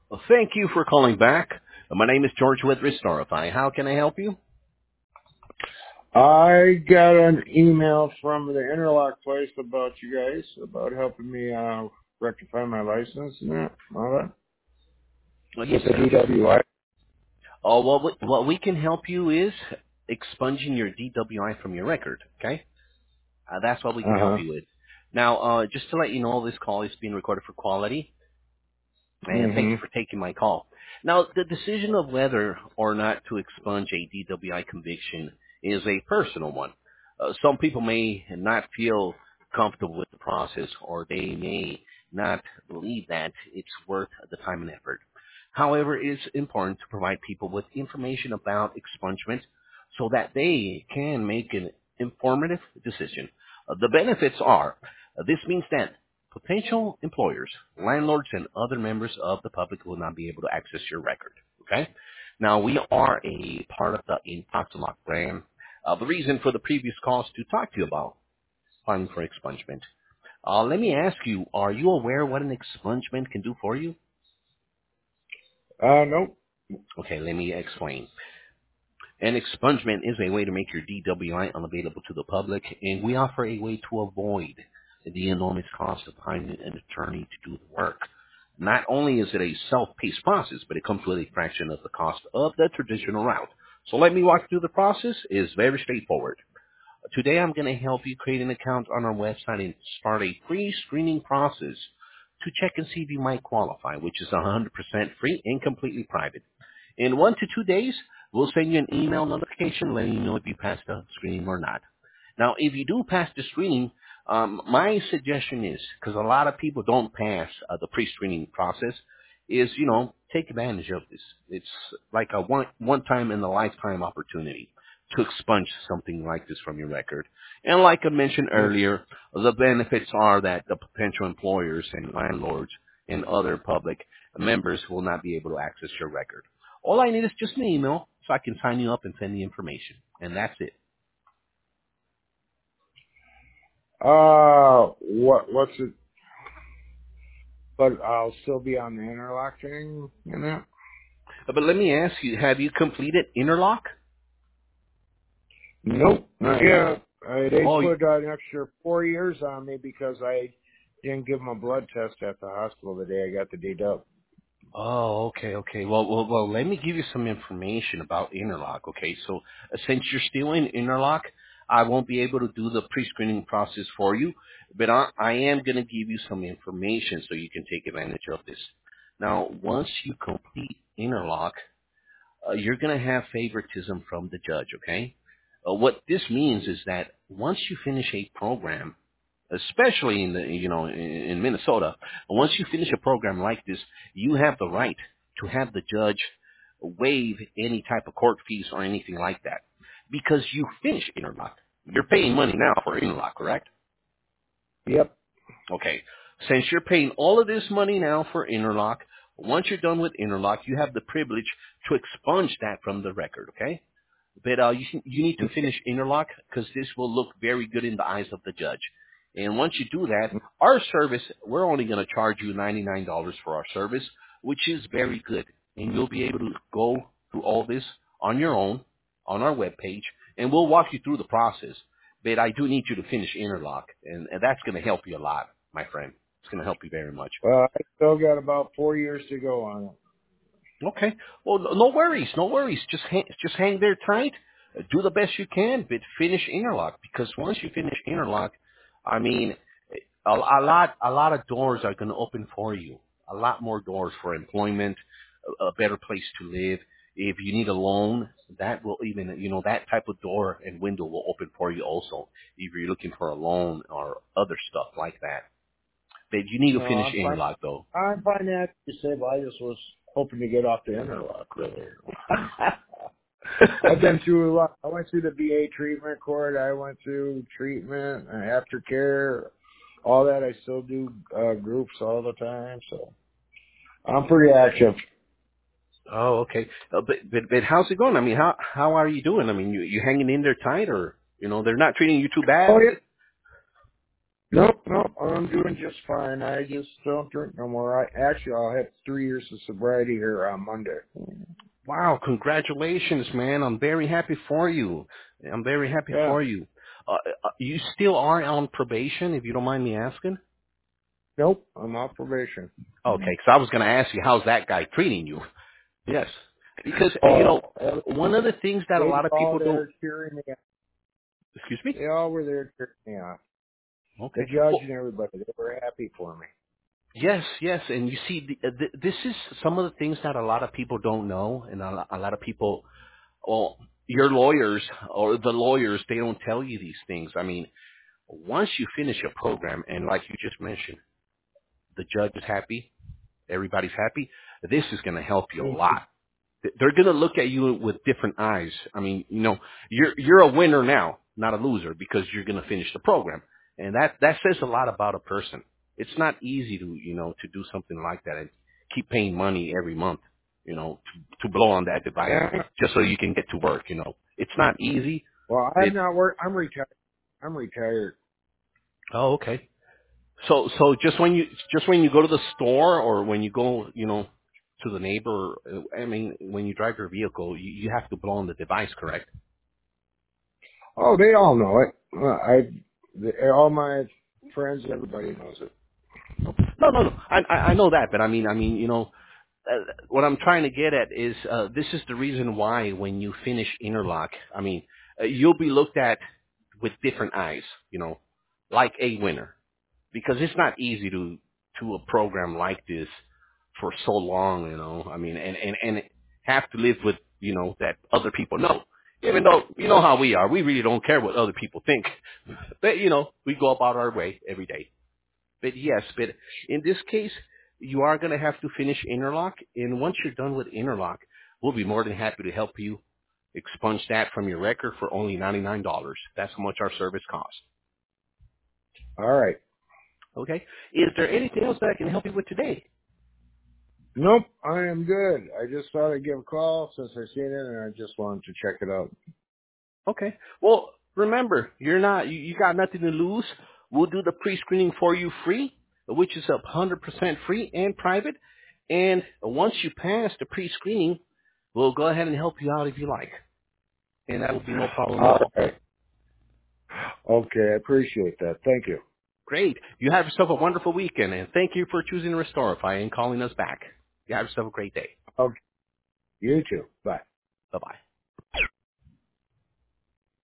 Well, thank you for calling back. My name is George with Restorify. How can I help you? I got an email from the Interlock place about you guys, about helping me rectify my license and that, all that. Yes, With the sir. DWI. Oh, well, what we can help you is expunging your DWI from your record, okay? That's what we can help Uh-huh. you with. Now, just to let you know, this call is being recorded for quality, and thank Mm-hmm. you for taking my call. Now, the decision of whether or not to expunge a DWI conviction is a personal one. Some people may not feel comfortable with the process, or they may not believe that it's worth the time and effort. However, it is important to provide people with information about expungement so that they can make an informative decision. The benefits are, this means that potential employers, landlords, and other members of the public will not be able to access your record. Okay? Now, we are a part of the Intoxilock brand. The reason for the previous call is to talk to you about filing for expungement. Let me ask you, are you aware what an expungement can do for you? Nope. Okay, let me explain. An expungement is a way to make your DWI unavailable to the public, and we offer a way to avoid the enormous cost of hiring an attorney to do the work. Not only is it a self-paced process, but it comes with a fraction of the cost of the traditional route. So let me walk through the process. It's very straightforward. Today I'm going to help you create an account on our website and start a free screening process to check and see if you might qualify, which is 100% free and completely private. In 1 to 2 days, we'll send you an email notification letting you know if you passed the screening or not. Now, if you do pass the screening, my suggestion is, because a lot of people don't pass the pre-screening process, is, take advantage of this. It's like a one time in a lifetime opportunity to expunge something like this from your record. And like I mentioned earlier, the benefits are that the potential employers and landlords and other public members will not be able to access your record. All I need is just an email so I can sign you up and send the information. And that's it. What's it? But I'll still be on the Interlock thing and that? But let me ask you, have you completed Interlock? Nope. Not yet. They Oh, put an extra 4 years on me because I didn't give them a blood test at the hospital the day I got the DW. okay. Well, let me give you some information about Interlock. Okay, so since you're still in Interlock, I won't be able to do the pre-screening process for you, but I am going to give you some information so you can take advantage of this. Now, once you complete Interlock, you're going to have favoritism from the judge, okay? What this means is that once you finish a program, especially in Minnesota, once you finish a program like this, you have the right to have the judge waive any type of court fees or anything like that because you finish Interlock. You're paying money now for Interlock, correct? Yep. Okay. Since you're paying all of this money now for Interlock, once you're done with Interlock, you have the privilege to expunge that from the record, okay? But you need to finish Interlock because this will look very good in the eyes of the judge. And once you do that, our service, we're only going to charge you $99 for our service, which is very good. And you'll be able to go through all this on your own on our webpage, and we'll walk you through the process. But I do need you to finish Interlock, and that's going to help you a lot, my friend. It's going to help you very much. I still got about 4 years to go on it. Okay. Well, no worries, no worries. Just hang there tight. Do the best you can, but finish Interlock because once you finish Interlock, I mean, a lot of doors are going to open for you. A lot more doors for employment, a better place to live. If you need a loan, that will even, that type of door and window will open for you also. If you're looking for a loan or other stuff like that. But you need No, to finish I'm fine. Interlock though. I'm financially stable. I just was hoping to get off the Interlock, really. I've been through a lot. I went through the VA treatment court. I went through treatment, aftercare, all that. I still do groups all the time, so I'm pretty active. Oh, okay. But how's it going? I mean, how are you doing? I mean, you hanging in there tight, or they're not treating you too bad? Oh yeah. Nope, nope. I'm doing just fine. I just don't drink no more. I'll have 3 years of sobriety here on Monday. Wow, congratulations, man. I'm very happy for you. I'm very happy Yeah. for you. You still are on probation, if you don't mind me asking? Nope, I'm off probation. Okay, 'cause I was going to ask you, how's that guy treating you? Yes. Because, Oh, one of the things that a they lot of were all people don't... there cheering me on. Excuse me? They all were there cheering me on. The Okay. judge Well, and everybody, they were happy for me. yes, yes. And you see, this is some of the things that a lot of people don't know. And a lot of people, well, your lawyers or the lawyers, they don't tell you these things. I mean, once you finish a program, and like you just mentioned, the judge is happy, everybody's happy, this is going to help you a lot. They're going to look at you with different eyes. I mean, you're a winner now, not a loser, because you're going to finish the program, and that says a lot about a person. It's not easy to to do something like that and keep paying money every month, to blow on that device Yeah. just so you can get to work. It's not easy. Well, It. I'm retired. I'm retired. Oh, okay. So just when you go to the store or when you go, to the neighbor, I mean, when you drive your vehicle, you have to blow on the device, correct? Oh, they all know it. All my friends, everybody knows it. No, no, no. I know that, but I mean, what I'm trying to get at is this is the reason why when you finish Interlock, I mean, you'll be looked at with different eyes, like a winner. Because it's not easy to a program like this for so long, I mean, and have to live with, that other people know. Even though you know how we are, we really don't care what other people think. But we go about our way every day. But yes, but in this case, you are going to have to finish Interlock, and once you're done with Interlock, we'll be more than happy to help you expunge that from your record for only $99. That's how much our service costs. All right. Okay. Is there anything else that I can help you with today? Nope, I am good. I just thought I'd give a call since I seen it, and I just wanted to check it out. Okay. Well, remember, you got nothing to lose. We'll do the pre-screening for you free, which is 100% free and private. And once you pass the pre-screening, we'll go ahead and help you out if you like. And that will be no problem at All all. right. Okay, I appreciate that. Thank you. Great. You have yourself a wonderful weekend, and thank you for choosing Restorify and calling us back. You have yourself a great day. Okay, you too. Bye. Bye-bye.